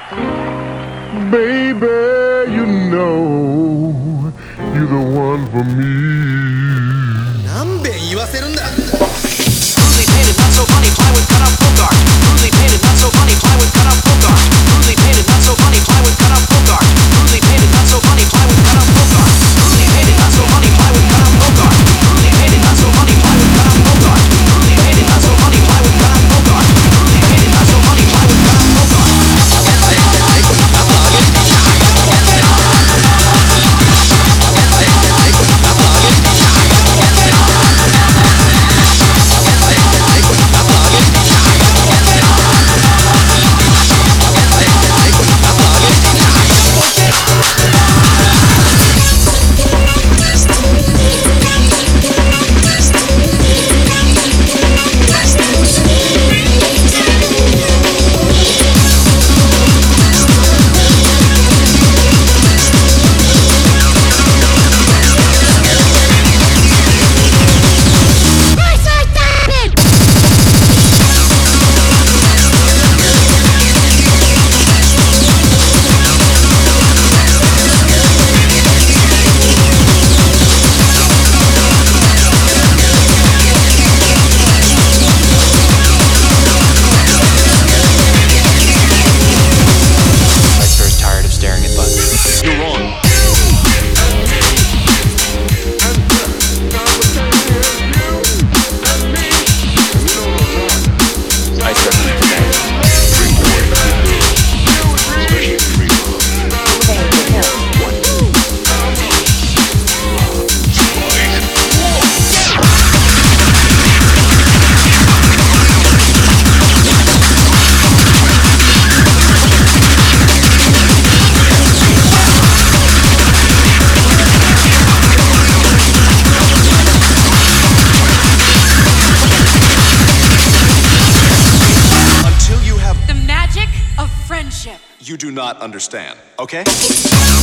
Baby, you know you're the one for me. 何遍言わせるんだ Crudely painted, not so funny, plywood cut out folk art. Crudely painted, not so funny, plywood cut out folk art. Crudely painted, not so funny, plywood cut out folk art. Crudely painted, not so funny, plywood cut out folk art. Crudely painted, not so funny, plywood cut out folk art. Crudely painted, not so funny, plywood cut out folk art. Crudely painted, not so funny, plywood cut out folk art. Crudely painted, not so funny, plywood cut out folk art. You do not understand, okay?